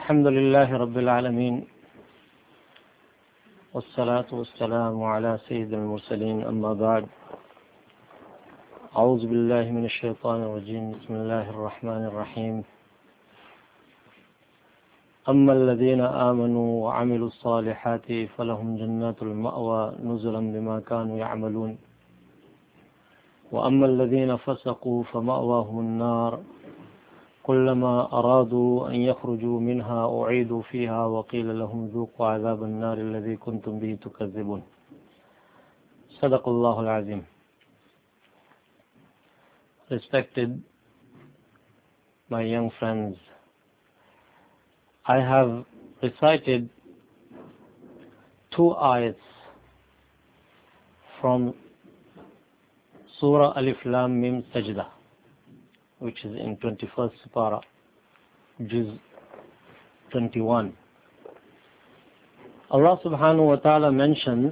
الحمد لله رب العالمين والصلاة والسلام على سيد المرسلين أما بعد أعوذ بالله من الشيطان الرجيم بسم الله الرحمن الرحيم أما الذين آمنوا وعملوا الصالحات فلهم جنات المأوى نزلا بما كانوا يعملون وأما الذين فسقوا فمأواهم النار كلما أرادوا أن يخرجوا منها أعيدوا فيها وقيل لهم ذوقوا عذاب النار الذي كنتم به تكذبون صدق الله العظيم. Respected my young friends, I have recited 2 ayats from Surah Alif Lam Mim Sajda, which is in 21st Parah, Juz 21. Allah subhanahu wa ta'ala mentions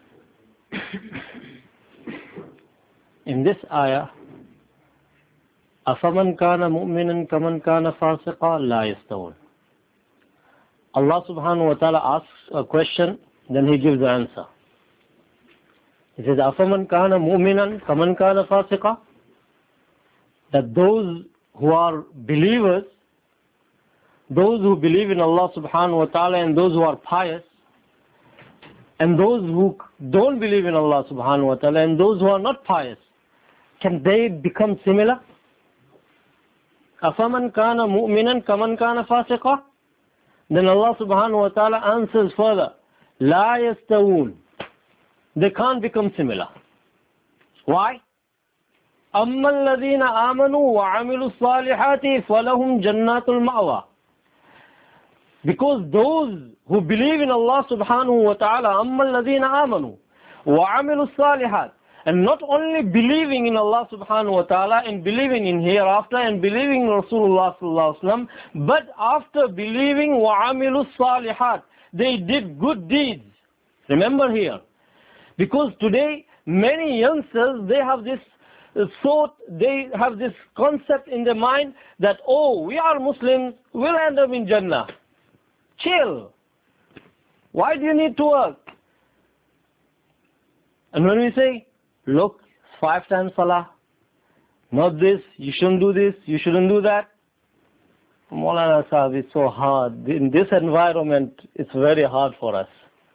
in this ayah, أَفَمَنْ كَانَ مُؤْمِنًا كَمَنْ كَانَ فَاسِقًا لَا يَسْتَوُونَ. Allah subhanahu wa ta'ala asks a question, then He gives the answer. He says, أَفَمَنْ كَانَ مُؤْمِنًا كَمَنْ كَانَ فَاسِقًا, that those who are believers, those who believe in Allah subhanahu wa ta'ala and those who are pious, and those who don't believe in Allah subhanahu wa ta'ala and those who are not pious, can they become similar? أَفَمَنْ كَانَ مُؤْمِنًا كَمَنْ كَانَ فَاسِقًا. Then Allah subhanahu wa ta'ala answers further, لَا يَسْتَوُونَ. They can't become similar. Why? أَمَّا الَّذِينَ آمَنُوا وَعَمِلُوا الصَّالِحَاتِ فَلَهُمْ جَنَّاتُ الْمَأْوَى. Because those who believe in Allah subhanahu wa ta'ala, أَمَّا الَّذِينَ آمَنُوا وَعَمِلُوا الصَّالِحَاتِ, and not only believing in Allah subhanahu wa ta'ala and believing in hereafter and believing in Rasulullah sallallahu alaihi wasallam, but after believing وَعَمِلُوا الصَّالِحَاتِ, they did good deeds. Remember here, because today many youngsters, they have this concept in their mind that, oh, we are Muslims, we'll end up in Jannah. Chill. Why do you need to work? And when we say, look, 5 times salah, not this, you shouldn't do this, you shouldn't do that. Maulana Sahib, it's so hard. In this environment, it's very hard for us.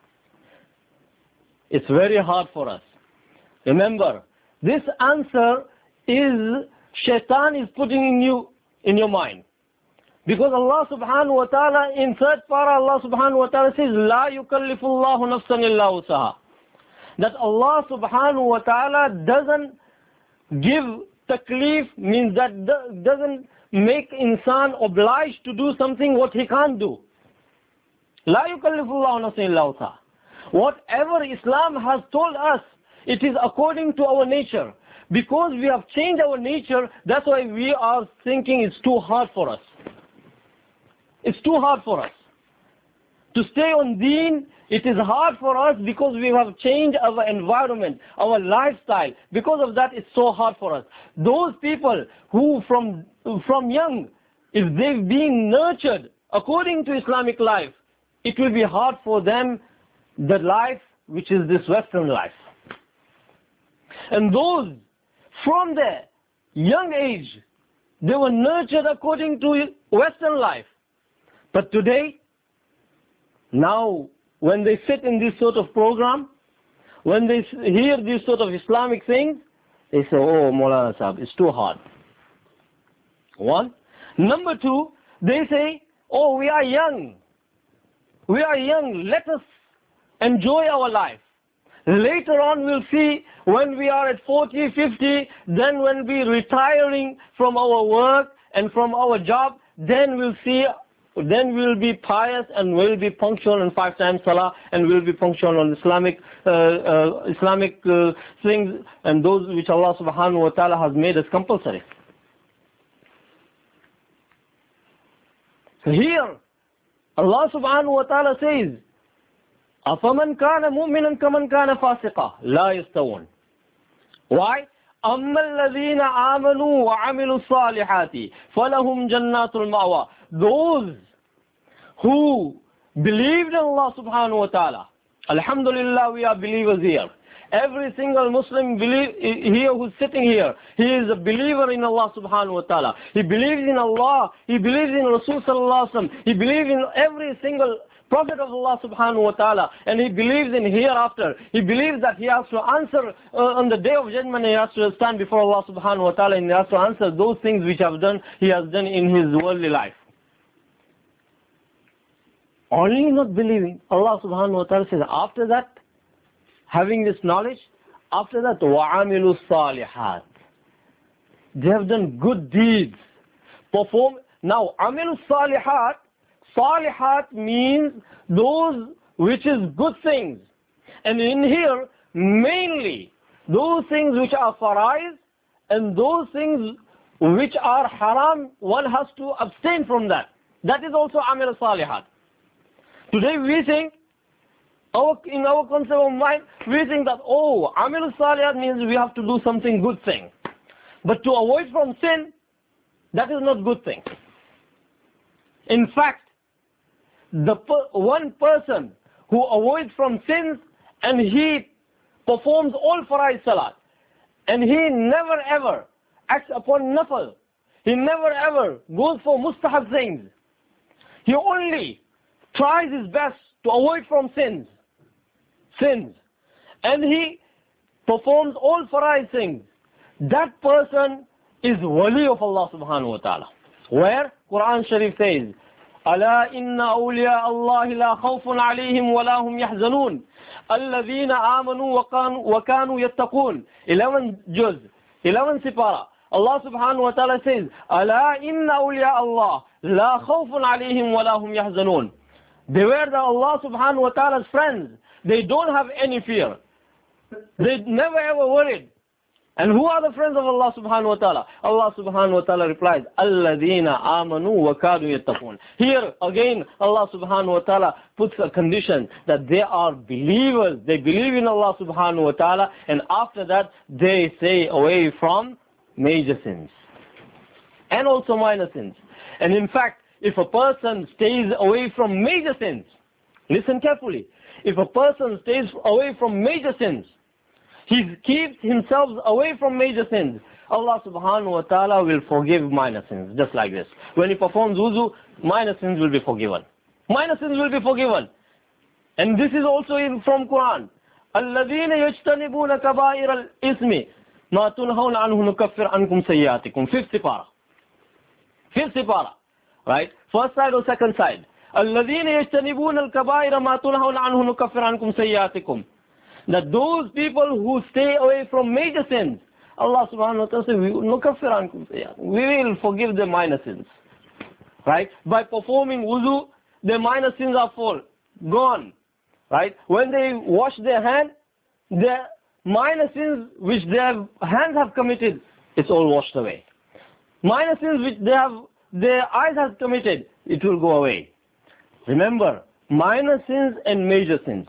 It's very hard for us. Remember, this answer is shaitan is putting in your mind. Because Allah subhanahu wa ta'ala in 3rd Parah, Allah subhanahu wa ta'ala says, La yukallifullahu nafsan illa wusaha. That Allah subhanahu wa ta'ala doesn't give taklif, means that doesn't make insan obliged to do something what he can't do. La yukallifullahu nafsan illa wusaha. Whatever Islam has told us, it is according to our nature. Because we have changed our nature, that's why we are thinking it's too hard for us. It's too hard for us. To stay on deen, it is hard for us because we have changed our environment, our lifestyle. Because of that, it's so hard for us. Those people who from young, if they've been nurtured according to Islamic life, it will be hard for them, the life which is this Western life. And those from their young age, they were nurtured according to Western life. But today, now, when they sit in this sort of program, when they hear these sort of Islamic things, they say, oh, Maulana Sahib, it's too hard. 1. Number 2, they say, oh, we are young. We are young. Let us enjoy our life. Later on we'll see when we are at 40, 50, then when we're retiring from our work and from our job, then we'll see, then we'll be pious and we'll be punctual in 5 times salah and we'll be punctual on Islamic things and those which Allah subhanahu wa ta'ala has made as compulsory. So here, Allah subhanahu wa ta'ala says, أَفَمَنْ كَانَ مُؤْمِنًا كَمَنْ كَانَ فَاسِقًا لَا يَسْتَوُونَ. Why? أَمَّا الَّذِينَ آمَنُوا وَعَمِلُوا الصَّالِحَاتِ فَلَهُمْ جَنَّاتُ الْمَأْوَى. Those who believed in Allah subhanahu wa ta'ala. Alhamdulillah, we are believers here. Every single Muslim here who's sitting here, he is a believer in Allah subhanahu wa ta'ala. He believes in Allah, he believes in Rasul sallallahu alaihi wasallam, he believes in every single Prophet of Allah subhanahu wa ta'ala, and he believes in hereafter. He believes that he has to answer on the day of judgment. He has to stand before Allah subhanahu wa ta'ala, and he has to answer those things which he has done in his worldly life. Only not believing, Allah subhanahu wa ta'ala says, after that, having this knowledge, after that, وَعَمِلُوا الصَّالِحَاتِ, they have done good deeds. Now, عَمِلُوا الصَّالِحَاتِ, Salihat means those which is good things. And in here, mainly, those things which are farais and those things which are haram, one has to abstain from that. That is also Amil Salihat. Today we think, in our concept of mind, we think that, Amil Salihat means we have to do something good thing. But to avoid from sin, that is not good thing. In fact, one person who avoids from sins and he performs all farais salat, and he never ever acts upon nafal, he never ever goes for mustahab things, he only tries his best to avoid from sins, and he performs all farais things, that person is wali of Allah subhanahu wa ta'ala. Where Quran Sharif says, ألا إن أولياء الله لا خوف عليهم ولا هم يحزنون الذين آمنوا وكانوا يتقون. 11 juz, 11 sipara. Allah subhanahu wa ta'ala says, ألا إن أولياء الله لا خوف عليهم ولا هم يحزنون. Beware that Allah subhanahu wa ta'ala's friends, they don't have any fear. They never ever worried. And who are the friends of Allah subhanahu wa ta'ala? Allah subhanahu wa ta'ala replies, الَّذِينَ آمَنُوا وَكَانُوا يَتَّقُونَ. Here again, Allah subhanahu wa ta'ala puts a condition that they are believers. They believe in Allah subhanahu wa ta'ala, and after that, they stay away from major sins. And also minor sins. And in fact, if a person stays away from major sins, listen carefully, if a person stays away from major sins, he keeps himself away from major sins, Allah subhanahu wa ta'ala will forgive minor sins, just like this. When he performs wuzu, minor sins will be forgiven. Minor sins will be forgiven. And this is also from Quran. الَّذِينَ يَجْتَنِبُونَ كَبَائِرَ الْإِثْمِ مَا تُنْهَوْنَ عَنْهُ نُكَفِّرْ عَنْكُمْ سَيِّئَاتِكُمْ. Fifth separa. Right? First side or second side? الَّذِينَ يَجْتَنِبُونَ الْكَبَائِرَ مَا تُنْهَوْنَ عَنْهُ نُكَفِّرْ عَنْكُمْ سَيِّئَاتِكُمْ. That those people who stay away from major sins, Allah subhanahu wa ta'ala says, we will forgive the minor sins. Right? By performing wuzu, the minor sins are gone. Right? When they wash their hand, the minor sins which their hands have committed, it's all washed away. Minor sins which their eyes have committed, it will go away. Remember, minor sins and major sins.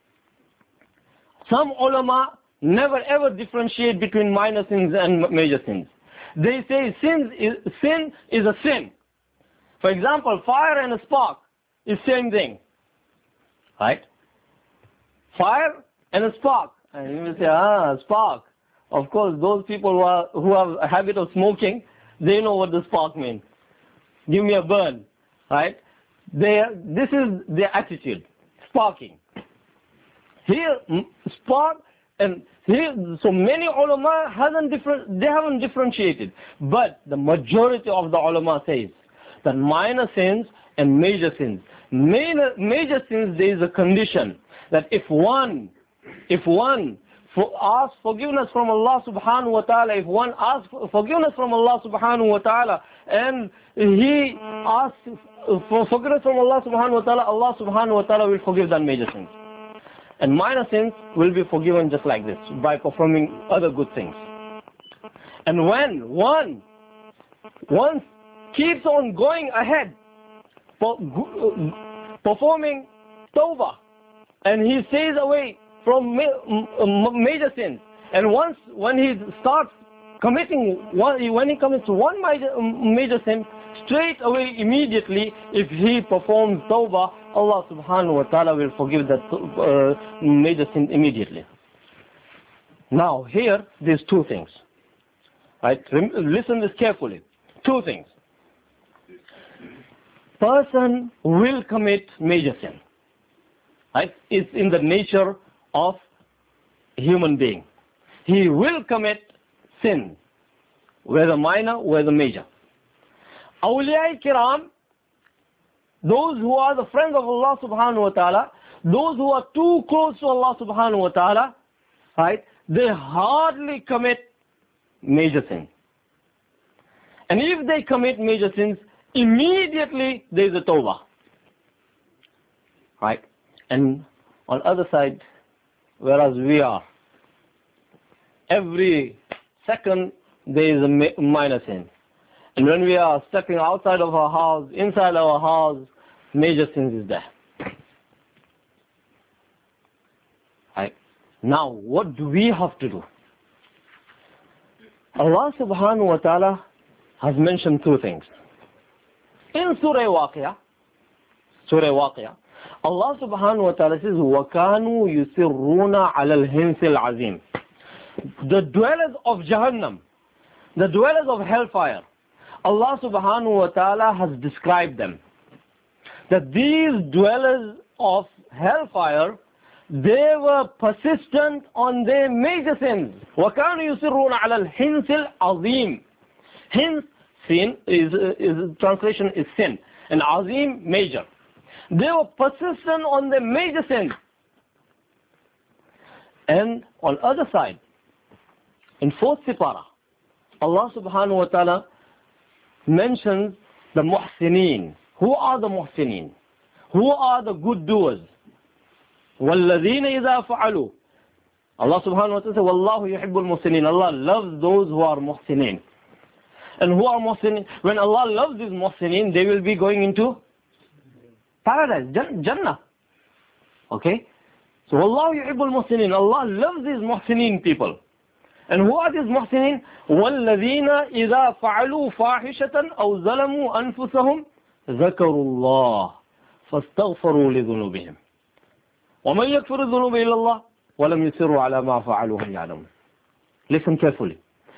Some ulama never ever differentiate between minor sins and major sins. They say sin is a sin. For example, fire and a spark is same thing. Right? Fire and a spark. And you will say, spark. Of course, those people who have a habit of smoking, they know what the spark means. Give me a burn. Right? This is their attitude. Sparking. Here, spark, and here, so many ulama haven't differentiated. But the majority of the ulama says that minor sins and major sins. Major sins, there is a condition that if one asks forgiveness from Allah subhanahu wa ta'ala, if one asks forgiveness from Allah subhanahu wa ta'ala, and he asks for forgiveness from Allah subhanahu wa ta'ala, Allah subhanahu wa ta'ala will forgive that major sins. And minor sins will be forgiven just like this, by performing other good things. And when one keeps on going ahead, performing tawbah, and he stays away from major sins, and when he starts committing, when he commits one major sin, straight away, immediately, if he performs tawbah, Allah subhanahu wa ta'ala will forgive that major sin immediately. Now, here, there's two things. Right? Listen this carefully. Two things. Person will commit major sin. Right? It's in the nature of human being. He will commit sin, whether minor, whether major. Awliya kiram, those who are the friends of Allah subhanahu wa ta'ala, those who are too close to Allah subhanahu wa ta'ala, right, they hardly commit major sins. And if they commit major sins, immediately there is a tawbah. Right? And on the other side, whereas we are, every second there is a minor sin. And when we are stepping outside of our house, inside our house, major sins is there. Right? Now, what do we have to do? Allah subhanahu wa ta'ala has mentioned two things. In Surah Waqi'ah, Allah subhanahu wa ta'ala says, وَكَانُوا يُسِرُّونَ عَلَى الْهِنْسِ الْعَظِيمِ. The dwellers of Jahannam, the dwellers of hellfire, Allah subhanahu wa ta'ala has described them. That these dwellers of hellfire, they were persistent on their major sins. وَكَانُوا يُسِرُّونَ عَلَى الْحِنْسِ الْعَظِيمِ. Hence, sin is translation is sin. And azim, major. They were persistent on their major sins. And on the other side, in 4th Sipara, Allah subhanahu wa ta'ala mentions the muhsineen. Who are the muhsineen? Who are the good doers? وَالَّذِينَ إِذَا فَعَلُوا. Allah subhanahu wa ta'ala says, وَاللَّهُ يُحِبُّ الْمُحْسِنِينَ. Allah loves those who are muhsineen. And who are muhsineen? When Allah loves these muhsineen, they will be going into paradise, Jannah. Okay? So, وَاللَّهُ يُحِبُّ الْمُحْسِنِينَ. Allah loves these muhsineen people. And who are these muhsineen? وَالَّذِينَ إِذَا فَعَلُوا فَاحِشَةً أَوْ ظَلَمُوا أَنفُسَهُمْ ذَكَرُوا اللَّهَ فَاسْتَغْفَرُوا لِذُنُوبِهِمْ وَمَنْ يَكْفِرُ الذُّنُوبَ إِلَّا اللَّهِ وَلَمْ يُصِرُّوا عَلَى مَا فَعَلُوا وَهُمْ يَعْلَمُونَ. Listen carefully.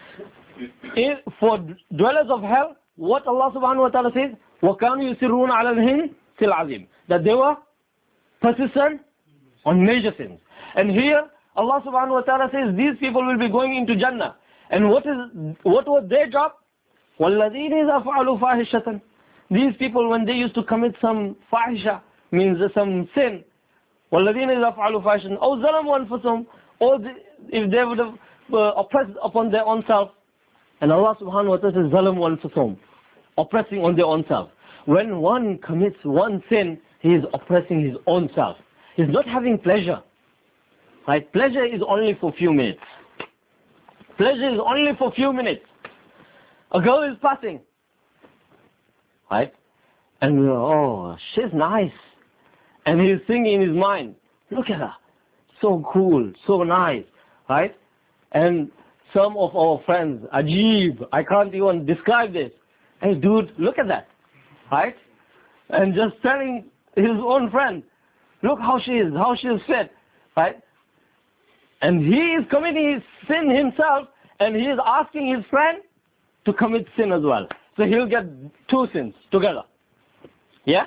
For dwellers of hell, what Allah subhanahu wa ta'ala says, وَكَانُوا يُسِرُّونَ عَلَى الْهِنْسِ الْعَظِيمِ. That they were persistent on major sins. And here, Allah subhanahu wa ta'ala says, these people will be going into Jannah. And what was their job? وَالَّذِينَ إِذَا فَعَلُوا فَاحِشَةً. These people, when they used to commit some fahisha, means some sin, وَالَّذِينَ إِذَا فَعَلُوا فَاحِشَةً أَوْ ظَلَمُوا أَنفُسَهُم, or if they would have oppressed upon their own self. And Allah subhanahu wa ta'ala says, ظَلَمُوا أَنفُسَهُم, oppressing on their own self. When one commits one sin, he is oppressing his own self. He's not having pleasure. Right? Pleasure is only for a few minutes. Pleasure is only for a few minutes. A girl is passing. Right? And oh, she's nice. And he's thinking in his mind, look at her. So cool, so nice. Right? And some of our friends, Ajib, I can't even describe this. Hey dude, look at that. Right? And just telling his own friend, look how she is fit. Right? And he is committing his sin himself, and he is asking his friend to commit sin as well. So he'll get two sins together. Yeah?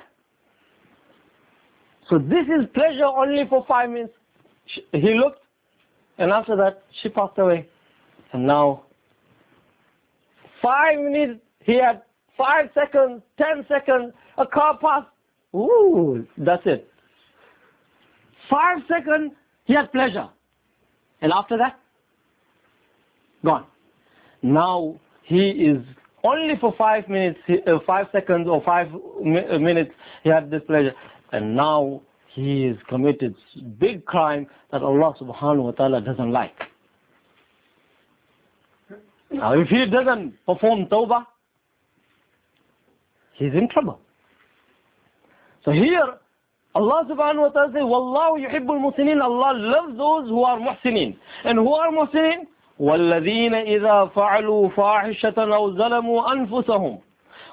So this is pleasure only for 5 minutes. He looked, and after that, she passed away. And now, 5 minutes, he had 5 seconds, 10 seconds, a car passed. Ooh, that's it. 5 seconds, he had pleasure. And after that, gone. Now he is only for 5 minutes, 5 seconds or 5 minutes he had this pleasure. And now he is committed big crime that Allah subhanahu wa ta'ala doesn't like. Now if he doesn't perform tawbah, he's in trouble. So here, Allah subhanahu wa ta'ala says, وَاللَّهُ يُحِبُّ الْمُحْسِنِينَ. Allah loves those who are muhsinin. And who are muhsinin? وَالَّذِينَ إِذَا فَعَلُوا فَاحِشَةً أَوْ ظَلَمُوا أَنفُسَهُمْ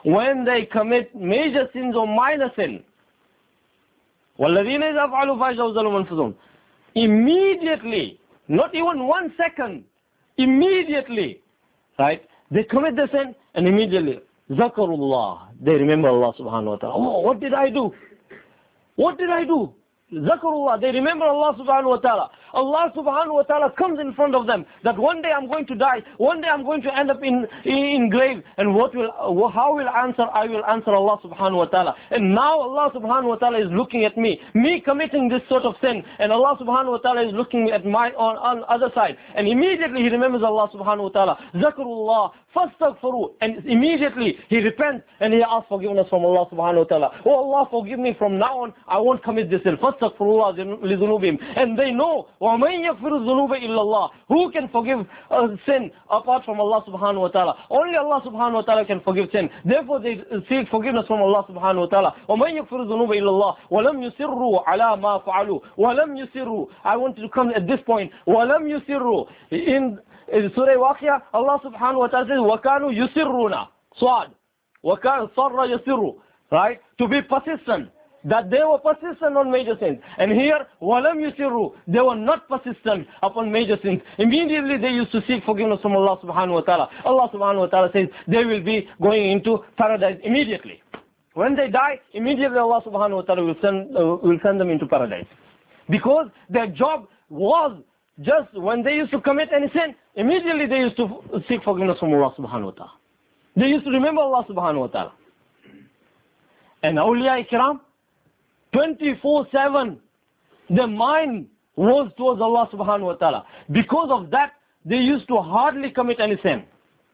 when they commit major sins or minor sin. وَالَّذِينَ إِذَا فَعَلُوا فَاحِشَةً أَوْ ظَلَمُوا أَنفُسَهُمْ, immediately, not even 1 second, immediately, right? They commit the sin and immediately, Zakarullah, they remember Allah subhanahu wa ta'ala. Oh, what did I do? What did I do? Zakarullah, they remember Allah subhanahu wa ta'ala. Allah subhanahu wa ta'ala comes in front of them that one day I'm going to die, one day I'm going to end up in grave, and how will answer? I will answer Allah subhanahu wa ta'ala. And now Allah subhanahu wa ta'ala is looking at me committing this sort of sin, and Allah subhanahu wa ta'ala is looking at my on other side, and immediately he remembers Allah subhanahu wa ta'ala. Zakarullah, fastaghfiru, and immediately he repents and he asks forgiveness from Allah subhanahu wa ta'ala. Oh Allah, forgive me, from now on I won't commit this sin. Fastaghfirullah li dhunubihim. And they know, وَمَنْ يَغْفِرُ الذُّنُوبَ إِلَّا اللَّهِ, who can forgive sin apart from Allah subhanahu wa ta'ala? Only Allah subhanahu wa ta'ala can forgive sin. Therefore they seek forgiveness from Allah subhanahu wa ta'ala. وَمَنْ يَغْفِرُ الذُّنُوبَ إِلَّا اللَّهِ وَلَمْ يُسِرُّوا عَلَى مَا فَعَلُوا وَلَمْ يُسِرُّوا. I want to come at this point. وَلَمْ يُسِرُّوا. In Surah Waqia, Allah subhanahu wa ta'ala says, وَكَانُوا يُسِرُّونَ Swad. وَكَانُوا صَرَّ يُسِرُّوا. Right? To be persistent. That they were persistent on major sins. And here, وَلَمْ يُسِرُّوا, they were not persistent upon major sins. Immediately they used to seek forgiveness from Allah subhanahu wa ta'ala. Allah subhanahu wa ta'ala says they will be going into paradise immediately. When they die, immediately Allah subhanahu wa ta'ala will send them into paradise. Because their job was just when they used to commit any sin, immediately they used to seek forgiveness from Allah subhanahu wa ta'ala. They used to remember Allah subhanahu wa ta'ala. And awliya ikram, 24/7, their mind was towards Allah subhanahu wa ta'ala. Because of that, they used to hardly commit any sin.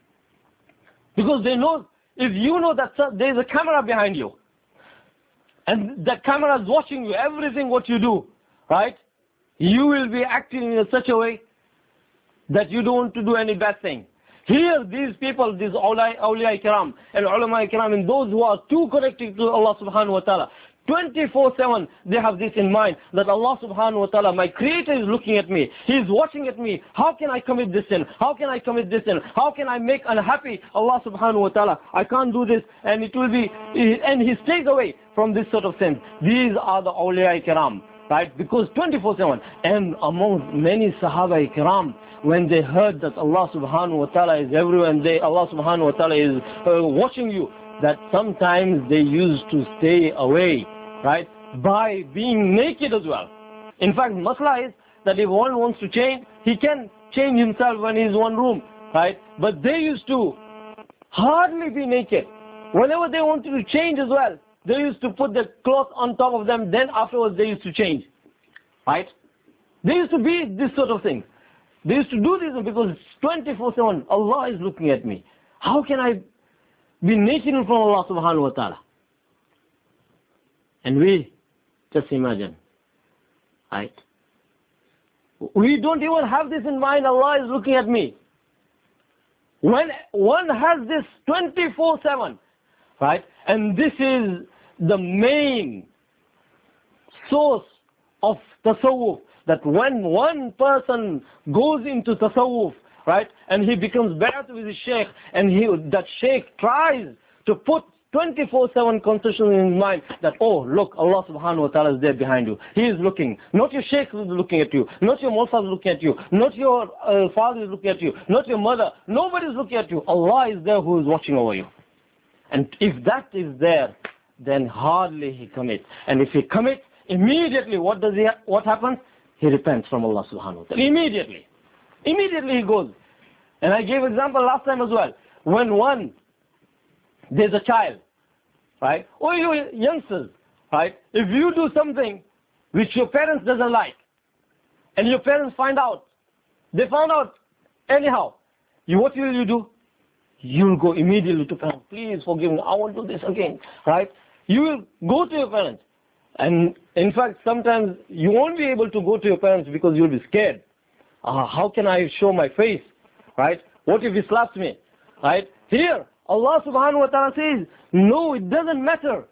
Because they know, if you know that there is a camera behind you, and the camera is watching you, everything what you do, right? You will be acting in such a way that you don't want to do any bad thing. Here, these people, these awliya ikram and ulama ikram, and those who are too connected to Allah subhanahu wa ta'ala, 24/7, they have this in mind, that Allah subhanahu wa ta'ala, my creator, is looking at me. He is watching at me. How can I commit this sin? How can I commit this sin? How can I make unhappy Allah subhanahu wa ta'ala? I can't do this, and it will be, and he stays away from this sort of sin. These are the awliya ikram, right? Because 24/7, and among many sahaba ikram, when they heard that Allah subhanahu wa ta'ala is everywhere, and Allah subhanahu wa ta'ala is watching you, that sometimes they used to stay away, right, by being naked as well. In fact, masla is that if one wants to change, he can change himself when he's in one room, right? But they used to hardly be naked. Whenever they wanted to change as well, they used to put the cloth on top of them, then afterwards they used to change, right? They used to be this sort of thing. They used to do this because 24/7, Allah is looking at me. How can I be naked from Allah subhanahu wa ta'ala? And we just imagine, right? We don't even have this in mind, Allah is looking at me. When one has this 24/7, right? And this is the main source of tasawwuf, that when one person goes into tasawwuf, right, and he becomes better with his sheikh, and that sheikh tries to put 24/7 concentration in his mind that, oh, look, Allah subhanahu wa ta'ala is there behind you. He is looking. Not your sheikh is looking at you. Not your Mulsa is looking at you. Not your father is looking at you. Not your mother. Nobody is looking at you. Allah is there who is watching over you. And if that is there, then hardly he commits. And if he commits, immediately what happens? He repents from Allah subhanahu wa ta'ala. Immediately. Immediately he goes. And I gave example last time as well. When there's a child, right? Or you youngsters, right? If you do something which your parents doesn't like, and your parents find out, they found out anyhow, what will you do? You'll go immediately to parents. Please forgive me. I won't do this again, right? You will go to your parents. And in fact, sometimes you won't be able to go to your parents because you'll be scared. How can I show my face, right? What if he slaps me, right? Here, Allah subhanahu wa ta'ala says, no, it doesn't matter.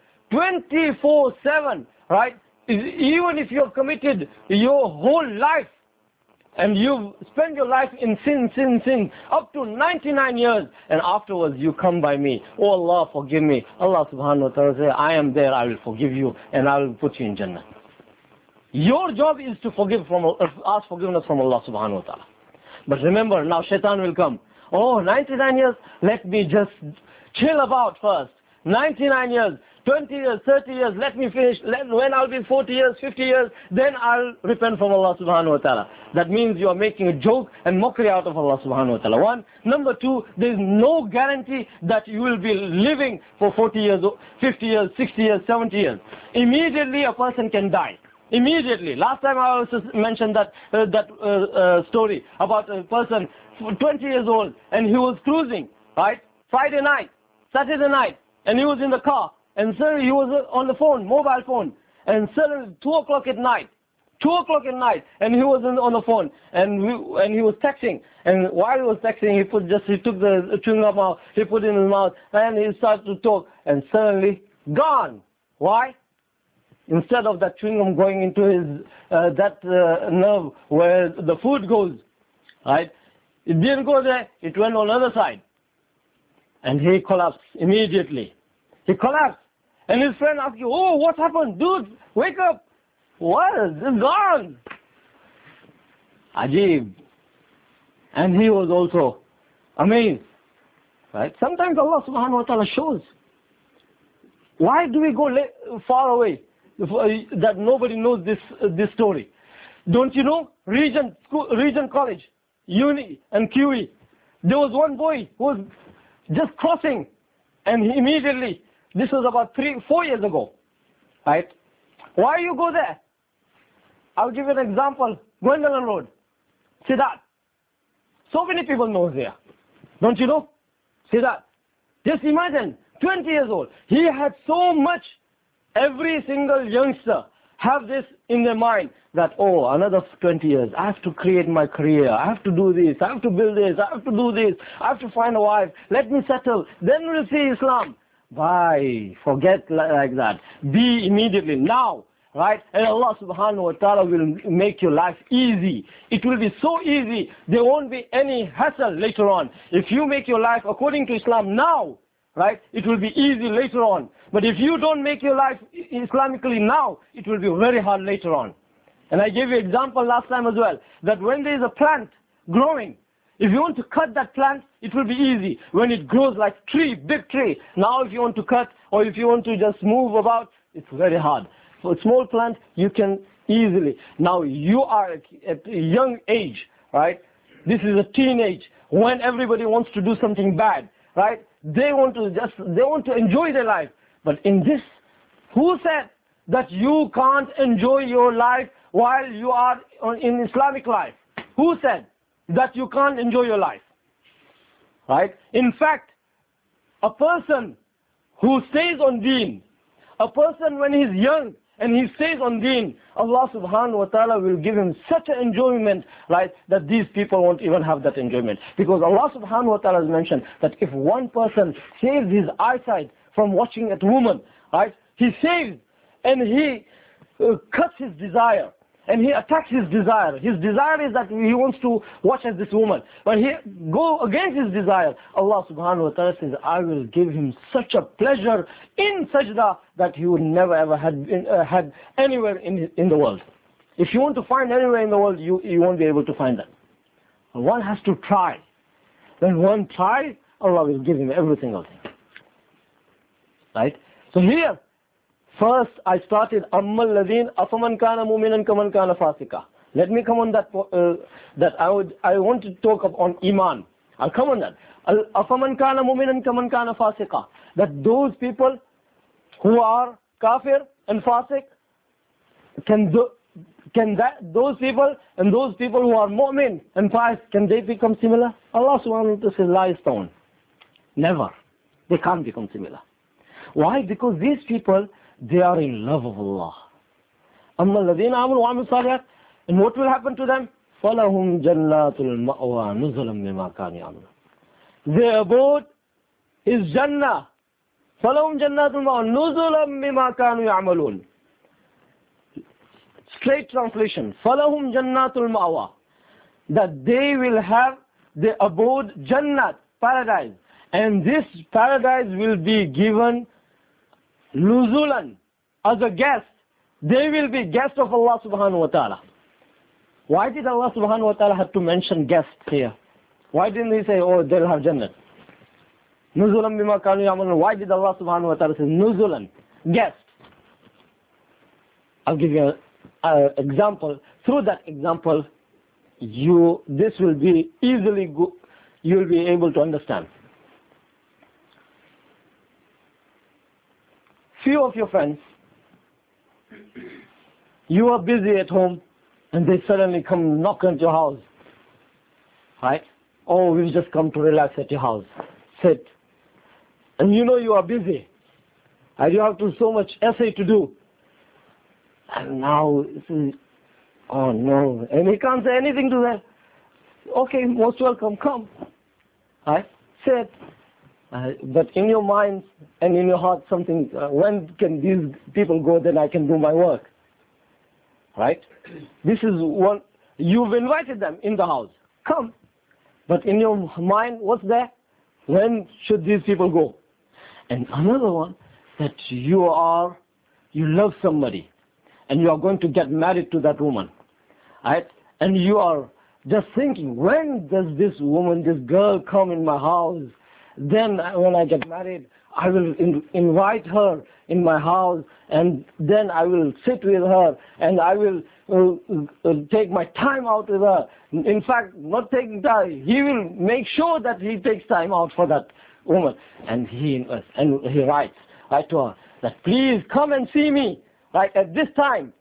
24/7, right? Even if you've committed your whole life, and you've spent your life in sin, up to 99 years, and afterwards you come by me, oh Allah, forgive me. Allah subhanahu wa ta'ala says, I am there, I will forgive you, and I will put you in Jannah. Your job is to ask forgiveness from Allah subhanahu wa ta'ala. But remember, now shaitan will come. Oh, 99 years, let me just chill about first. 99 years, 20 years, 30 years, let me finish. When I'll be 40 years, 50 years, then I'll repent from Allah subhanahu wa ta'ala. That means you are making a joke and mockery out of Allah subhanahu wa ta'ala. One. Number two, there is no guarantee that you will be living for 40 years, 50 years, 60 years, 70 years. Immediately a person can die. Immediately. Last time I also mentioned that story about a person 20 years old, and he was cruising, right? Friday night, Saturday night, and he was in the car, and suddenly he was on the phone, mobile phone, and suddenly 2 o'clock at night, and he was on the phone, and he was texting, and while he was texting, he took the chewing gum out, he put it in his mouth, and he started to talk, and suddenly gone. Why? Instead of that chewing gum going into his nerve where the food goes, right? It didn't go there, it went on the other side. And he collapsed immediately. He collapsed. And his friend asked you, oh, what happened? Dude, wake up. What? It's gone. Ajib. And he was also amazed. Right? Sometimes Allah subhanahu wa ta'ala shows. Why do we go far away? That nobody knows this story. Don't you know? Region College, Uni and QE. There was one boy who was just crossing, and he immediately, this was about 3-4 years ago, right? Why you go there? I'll give you an example. Gwendolyn Road, Siddharth. So many people know there. Don't you know? Siddharth. Just imagine, 20 years old. He had so much. Every single youngster have this in their mind that, oh, another 20 years, I have to create my career, I have to do this, I have to build this, I have to do this, I have to find a wife, let me settle, then we'll see Islam. Why? Forget like that. Be immediately, now, right? And Allah subhanahu wa ta'ala will make your life easy. It will be so easy, there won't be any hassle later on. If you make your life according to Islam now, right, it will be easy later on. But if you don't make your life Islamically now, it will be very hard later on. And I gave you an example last time as well, that when there is a plant growing, if you want to cut that plant, it will be easy. When it grows like tree, big tree, now if you want to cut, or if you want to just move about, it's very hard. For a small plant, you can easily. Now you are at a young age, right? This is a teenage, when everybody wants to do something bad, right? They want to enjoy their life. But in this, who said that you can't enjoy your life while you are in Islamic life? Who said that you can't enjoy your life? Right? In fact, a person who stays on deen, a person when he's young and he stays on deen, Allah subhanahu wa ta'ala will give him such an enjoyment, right, that these people won't even have that enjoyment. Because Allah subhanahu wa ta'ala has mentioned that if one person saves his eyesight from watching at woman, right, he saves and he cuts his desire and he attacks his desire. His desire is that he wants to watch as this woman. When he go against his desire, Allah subhanahu wa ta'ala says, I will give him such a pleasure in sajda that he would never ever had anywhere in the world. If you want to find anywhere in the world, you won't be able to find that. One has to try. When one tries, Allah will give him every single thing. Right? So here, first I started Ammal Ladin Afaman Kana Muminan Kaman Kana Fasika. Let me come on that I want to talk on Iman. I'll come on that. Afaman Kana Muminan Kaman Kana Fasika. That those people who are kafir and fasik, those people and those people who are mu'min and pious, can they become similar? Allah subhanahu wa ta'ala says, La yastawun. Never. They can't become similar. Why? Because these people, they are in love of Allah. Amma alladhina amanu wa amilu salihat. And what will happen to them? فَلَهُمْ جَنَّاتُ الْمَأْوَى نُزُلًا بِمَا كَانُوا يَعْمَلُونَ. Their abode is Jannah. فَلَهُمْ جَنَّاتُ الْمَأْوَى نُزُلًا بِمَا كَانُوا يَعْمَلُونَ. Straight translation. فَلَهُمْ جَنَّاتُ الْمَأْوَى. that they will have the abode Jannat, paradise. And this paradise will be given nuzulan, as a guest. They will be guests of Allah subhanahu wa ta'ala. Why did Allah subhanahu wa ta'ala have to mention guests here? Why didn't he say, oh, they'll have Jannah? Nuzulan bima kanu ya'malun. Why did Allah subhanahu wa ta'ala say nuzulan, guest? I'll give you an example. Through that example, this will be easily good. You'll be able to understand. Few of your friends, you are busy at home, and they suddenly come knock on your house, right? Oh, we've just come to relax at your house. Sit. And you know you are busy, and you have so much essay to do. And now, oh no, and he can't say anything to them. Okay, most welcome, come. Right? Sit. But in your mind and in your heart something, when can these people go, then I can do my work? Right? This is one, you've invited them in the house. Come. But in your mind, what's there? When should these people go? And another one, that you love somebody, and you are going to get married to that woman. Right? And you are just thinking, when does this woman, this girl come in my house? Then when I get married, I will invite her in my house, and then I will sit with her, and I will take my time out with her. In fact, not taking time, he will make sure that he takes time out for that woman. And he writes to her that, please come and see me right at this time.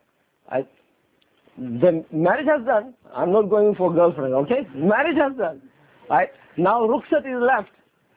The marriage has done. I'm not going for girlfriend, okay? Marriage has done. Right? Now Rukhsat is left.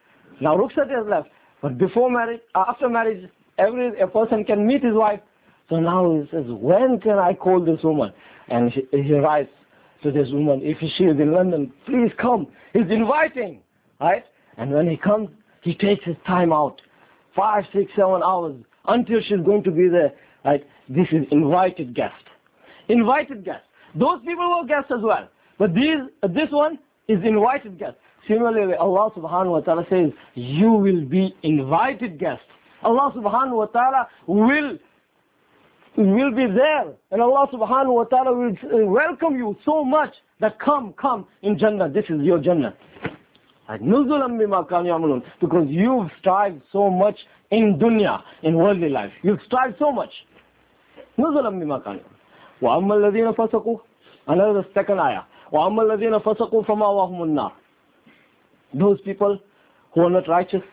But before marriage, after marriage, a person can meet his wife. So now he says, when can I call this woman? And he writes to this woman, if she is in London, please come. He's inviting, right? And when he comes, he takes his time out, 5, 6, 7 hours, until she's going to be there, right? This is invited guest. Invited guest. Those people were guests as well. But this one is invited guest. Similarly, Allah subhanahu wa ta'ala says, you will be invited guests. Allah subhanahu wa ta'ala will be there. And Allah subhanahu wa ta'ala will welcome you so much that come in Jannah. This is your Jannah. Nuzulan bima kanu ya'malun. Because you've strived so much in dunya, in worldly life. You've strived so much. Nuzulan bima kanu. Wa amma alladhina fasaqu. Another second ayah. Wa amma alladhina fasaqu fama'wahum an-nar. Those people who are not righteous,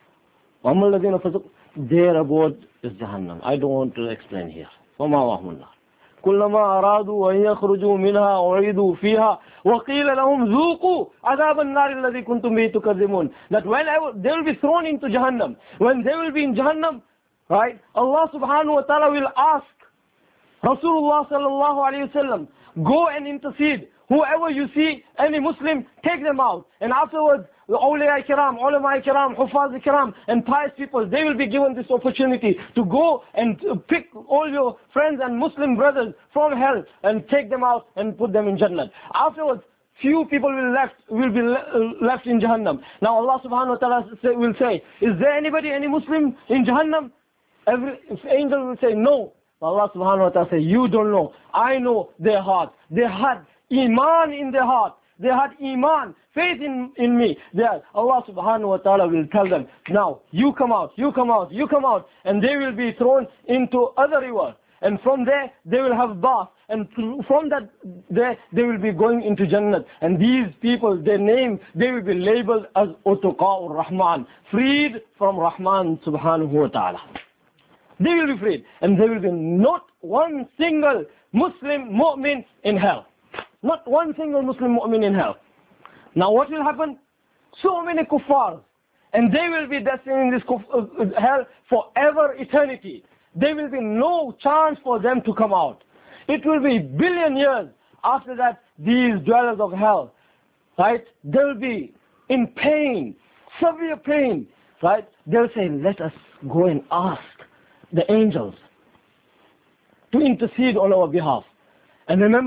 their abode is Jahannam. I don't want to explain here. كُلَّمَا أَرَادُوا أَن يَخْرُجُوا مِنْهَا أُعِيدُوا فِيهَا وَقِيلَ لَهُمْ ذُوقُوا عَذَابَ النَّارِ الَّذِي كُنْتُمْ بِهِ تُكَذِّبُونَ. That whenever they will be thrown into Jahannam, when they will be in Jahannam, right, Allah subhanahu wa ta'ala will ask Rasulullah sallallahu alayhi wa sallam, go and intercede. Whoever you see, any Muslim, take them out. And afterwards, the awliya kiram, ulama kiram, hufaz kiram, and pious people, they will be given this opportunity to go and pick all your friends and Muslim brothers from hell and take them out and put them in Jannah. Afterwards, few people will be left in Jahannam. Now Allah subhanahu wa ta'ala will say, is there anybody, any Muslim in Jahannam? Every angel will say, no. Allah subhanahu wa ta'ala say, you don't know. I know their heart. They had Iman in their heart. They had Iman, faith in me. Allah subhanahu wa ta'ala will tell them, now you come out, you come out, you come out. And they will be thrown into other river. And from there, they will have bath. And from that, they will be going into Jannah. And these people, their name, they will be labeled as Utaqa'ur Rahman, freed from Rahman subhanahu wa ta'ala. They will be freed. And there will be not one single Muslim mu'min in hell. Not one single Muslim mu'min in hell. Now what will happen? So many kuffars. And they will be destined in this hell forever eternity. There will be no chance for them to come out. It will be billion years after that, these dwellers of hell, right? They will be in pain, severe pain, right? They'll say, let us go and ask the angels to intercede on our behalf. And remember,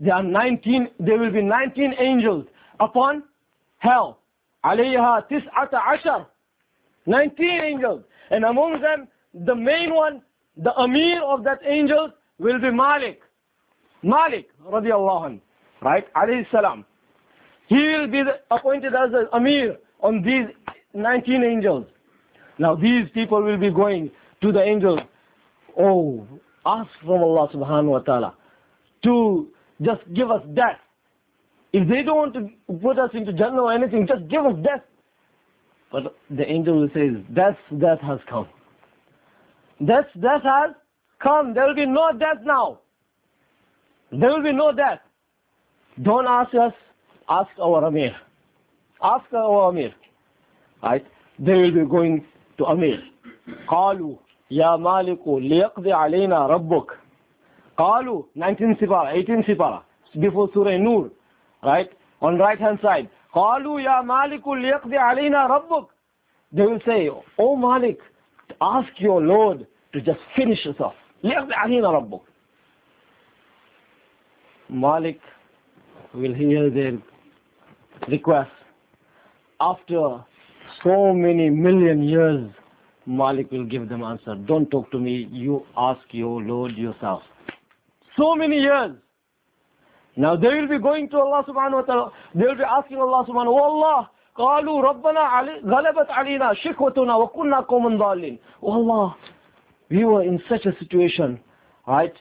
there will be 19 angels upon hell. عَلَيْهَا تِسْعَةَ عَشَرٍ 19 angels. And among them, the main one, the Amir of that angel will be Malik. Malik, radiallahu anhu, right? Alayhi salam. He will be appointed as an Amir on these 19 angels. Now these people will be going to the angels. Oh, ask from Allah subhanahu wa ta'ala to just give us death. If they don't want to put us into Jannah or anything, just give us death. But the angel will say, death has come. Death has come. There will be no death now. There will be no death. Don't ask us, ask our Amir. Ask our Amir. Right? They will be going to Amir. قالوا يا مالك ليقضي علينا ربك. قالوا 19 Sipara, 18 Sipara, before Surah Nur, right? On right hand side. قالوا يا مالك ليقضي علينا ربك. They will say, oh Malik, ask your Lord to just finish us off. ليقضي علينا ربك. Malik will hear their request. After so many million years, Malik will give them answer. Don't talk to me, you ask your Lord yourself. So many years. Now they will be going to Allah subhanahu wa ta'ala. They will be asking Allah subhanahu wa ta'ala, قالوا ربنا غلبت علينا شكوتنا وكنا قوما ضالين. Oh Allah, we were in such a situation, right?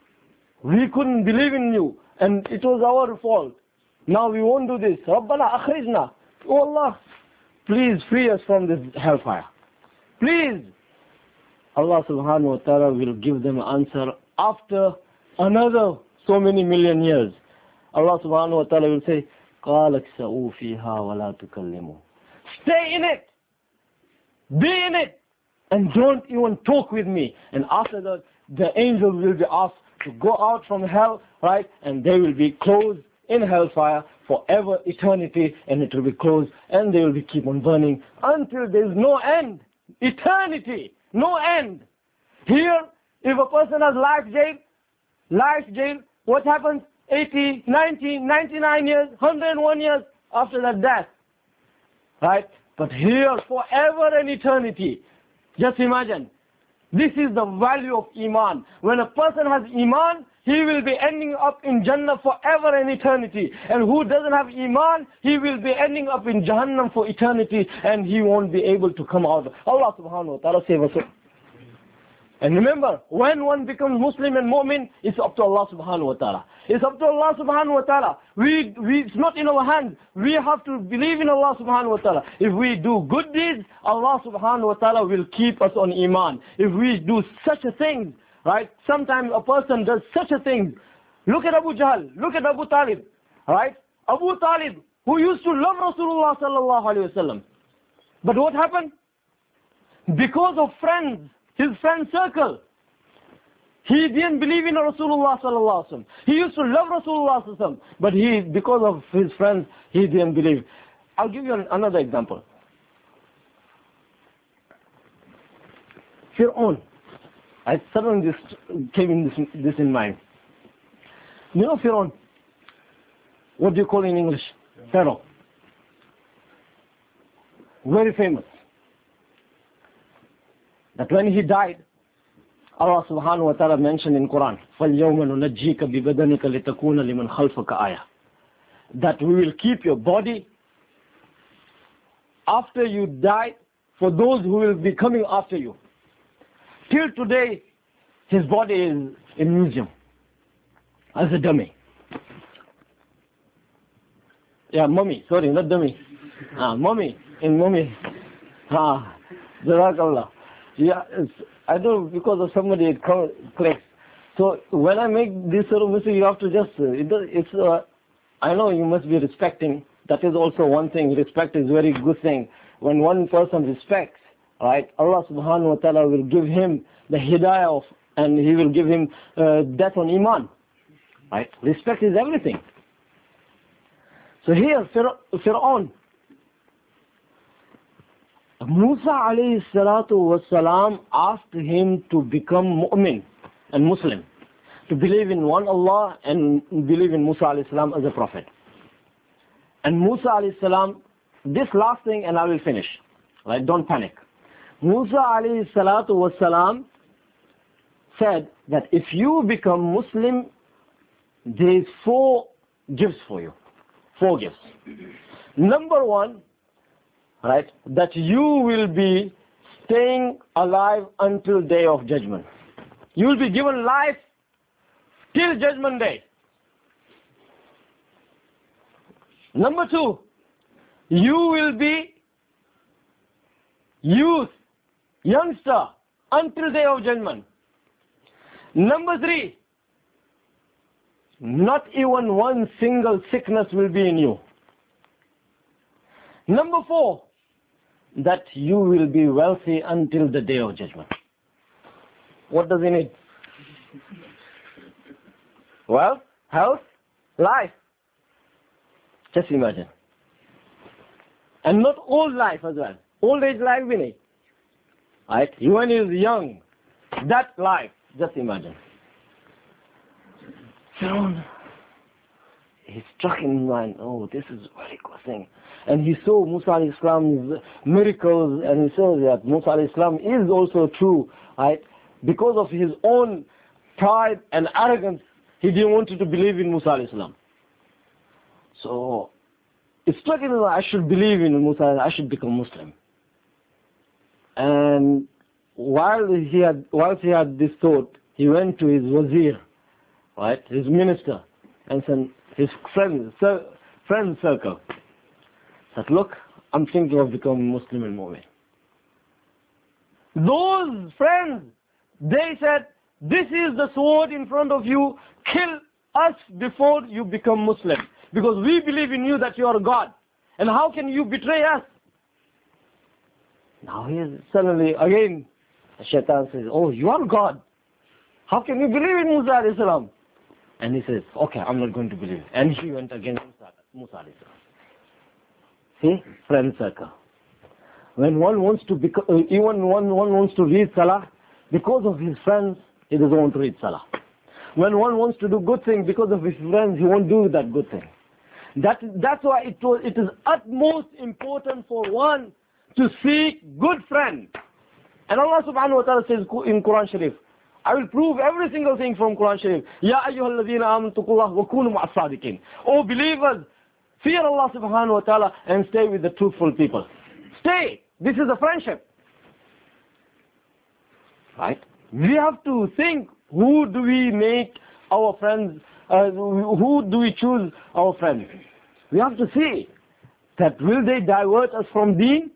We couldn't believe in you and it was our fault. Now we won't do this. ربنا أخرجنا. Oh Allah, please free us from this hellfire. Please. Allah subhanahu wa ta'ala will give them an answer after another so many million years. Allah subhanahu wa ta'ala will say, قَالَ اكْسَئُوا فِيهَا وَلَا تُكَلِّمُوا. Stay in it. Be in it. And don't even talk with me. And after that, the angels will be asked to go out from hell, right? And they will be closed in hellfire forever, eternity, and it will be closed, and they will be keep on burning until there is no end. Eternity, no end. Here, if a person has life jail, what happens? 80, 90, 99 years, 101 years after that death. Right? But here, forever and eternity. Just imagine. This is the value of Iman. When a person has Iman, he will be ending up in Jannah forever and eternity. And who doesn't have Iman, he will be ending up in Jahannam for eternity, and he won't be able to come out. Allah subhanahu wa ta'ala save us. And remember, when one becomes Muslim and Mu'min, it's up to Allah subhanahu wa ta'ala. It's up to Allah subhanahu wa ta'ala. It's not in our hands. We have to believe in Allah subhanahu wa ta'ala. If we do good deeds, Allah subhanahu wa ta'ala will keep us on Iman. If we do such a thing, right? Sometimes a person does such a thing. Look at Abu Jahl. Look at Abu Talib. Right? Abu Talib, who used to love Rasulullah sallallahu alayhi wa sallam. But what happened? Because of friends, his friend circle, he didn't believe in Rasulullah sallallahu alaihi wasallam. He used to love Rasulullah sallallahu alaihi wasallam, but because of his friends, he didn't believe. I'll give you another example. Fir'aun. I suddenly just came in this in mind. You know Fir'aun? What do you call in English? Pharaoh. Very famous. That when he died, Allah subhanahu wa ta'ala mentioned in Quran, فَالْيَوْمَ نُنَجِّيكَ بِبَدَنِكَ لِتَكُونَ لِمَنْ خَلْفَكَ آيَةً. That we will keep your body after you die for those who will be coming after you. Till today, his body is in museum as a dummy. Yeah, mummy, sorry, not dummy. Mummy, in mummy. Jazakallah. Yeah, I don't, because of somebody it clicks. So when I make this sort of mistake, you have to just, I know you must be respecting. That is also one thing. Respect is a very good thing. When one person respects, right, Allah subhanahu wa ta'ala will give him the hidayah and he will give him death on Iman. Right? Respect is everything. So here, Fir'aun, Musa alayhi salatu wasalam asked him to become mu'min and Muslim. to believe in one Allah and believe in Musa alayhi salam as a prophet. And Musa alayhi salam, this last thing and I will finish. Right? Don't panic. Musa alayhi salatu was salam said that if you become Muslim, there is 4 gifts for you. 4 gifts. Number 1, right, that you will be staying alive until day of judgment. You will be given life till judgment day. Number 2, you will be youth, youngster, until day of judgment. Number 3, not even one single sickness will be in you. Number 4, that you will be wealthy until the day of judgment. What does he need? Wealth, health, life. Just imagine. And not old life as well. Old age life we need. Right? When he is young, that life, just imagine. Pharaoh, he struck in his mind, oh, this is a very good thing. And he saw Musa alayhi salam's miracles, and he saw that Musa alayhi salam is also true, right? Because of his own pride and arrogance, he didn't want to believe in Musa alayhi salam. So, it struck him that I should believe in Musa, I should become Muslim. And whilst he had this thought, he went to his wazir, right, his minister, and said, his friend circle, said, look, I'm thinking of becoming Muslim and Mu'min. Those friends, they said, this is the sword in front of you, kill us before you become Muslim. Because we believe in you that you are God. And how can you betray us? Now he is suddenly, again, Shaitan says, oh, you are God. How can you believe in Musa alayhi salam? And he says, okay, I'm not going to believe. And he went against Musa alayhi salam. See, friend circle. When one wants to even one wants to read Salah, because of his friends, he doesn't want to read Salah. When one wants to do good thing, because of his friends, he won't do that good thing. That's why it is utmost important for one to seek good friends. And Allah subhanahu wa ta'ala says in Quran Sharif, I will prove every single thing from Quran Sharif. Ya ayyuhalladhina amantu qullah wa kunu ma'as sadiqin. Oh believers, fear Allah subhanahu wa ta'ala and stay with the truthful people. Stay. This is a friendship. Right? We have to think, who do we make our friends, who do we choose our friends? We have to see that will they divert us from deen?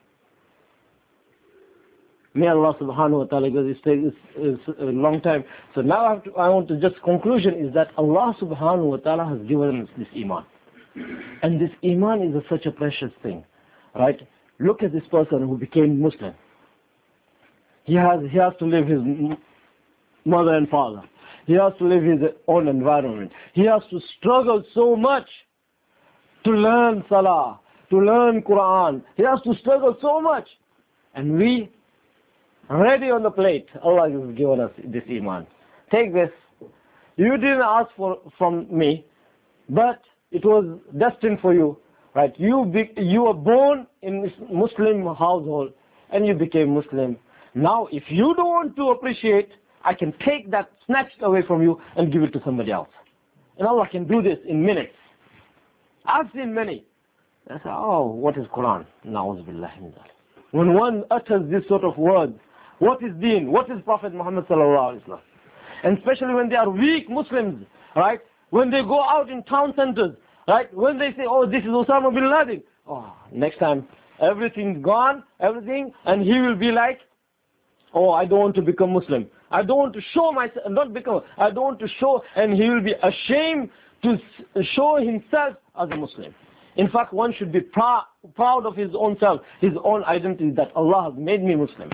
May Allah subhanahu wa ta'ala, because it's a long time. So now I want to just conclusion is that Allah subhanahu wa ta'ala has given us this iman. And this iman is such a precious thing. Right? Look at this person who became Muslim. He has to leave his mother and father. He has to leave his own environment. He has to struggle so much to learn Salah, to learn Quran. He has to struggle so much. And we, ready on the plate, Allah has given us this iman. Take this. You didn't ask from me, but it was destined for you. Right? You were born in this Muslim household and you became Muslim. Now, if you don't want to appreciate, I can take that snatched away from you and give it to somebody else. And Allah can do this in minutes. I've seen many. I say, oh, what is Quran? Na'udhu billahi min dhalik. When one utters this sort of words, what is deen? What is Prophet Muhammad sallallahu alaihi wasallam? And especially when they are weak Muslims, right? When they go out in town centers, right? When they say, oh, this is Osama bin Laden. Oh, next time, everything's gone, everything, and he will be like, oh, I don't want to become Muslim. I don't want to show myself, I don't want to show, and he will be ashamed to show himself as a Muslim. In fact, one should be proud of his own self, his own identity, that Allah has made me Muslim.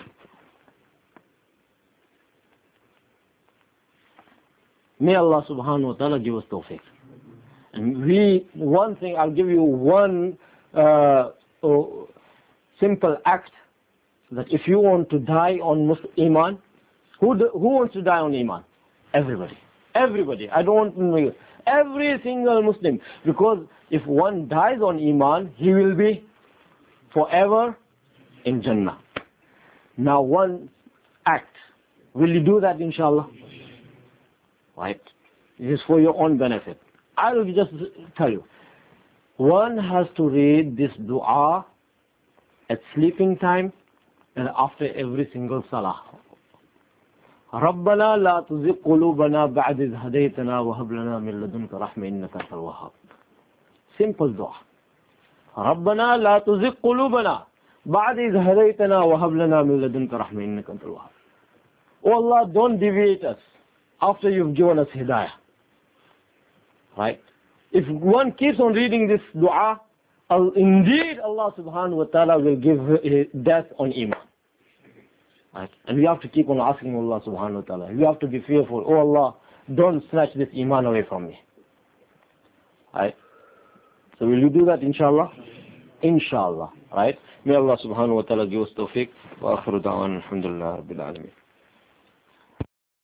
May Allah subhanahu wa ta'ala give us tawfiq. And one thing, I'll give you one simple act, that if you want to die on Iman, who wants to die on Iman? Everybody. Everybody. I don't want every single Muslim. Because if one dies on Iman, he will be forever in Jannah. Now one act. Will you do that, inshallah? Right? It is for your own benefit. I will just tell you. One has to read this dua at sleeping time and after every single salah. رَبَّنَا لَا تُزِغْ قُلُوبَنَا بَعْدَ إِذْ هَدَيْتَنَا وَهَبْ لَنَا مِن لَّدُنكَ رَحْمَةً إِنَّكَ أَنتَ الْوَهَّابُ. Simple dua. رَبَّنَا لَا تُزِغْ قُلُوبَنَا بَعْدَ إِذْ هَدَيْتَنَا وَهَبْ لَنَا مِن لَّدُنكَ رَحْمَةً إِنَّكَ أَنتَ الْوَهَّابُ. Oh Allah, don't deviate us after you've given us hidayah. Right? If one keeps on reading this dua, indeed Allah subhanahu wa ta'ala will give death on Iman. Right? And we have to keep on asking Allah subhanahu wa ta'ala. We have to be fearful. Oh Allah, don't snatch this Iman away from me. Right? So will you do that, inshallah? Inshallah. Right? May Allah subhanahu wa ta'ala give us tawfiq. Wa akhiru da'wan alhamdulillah rabbil alameen.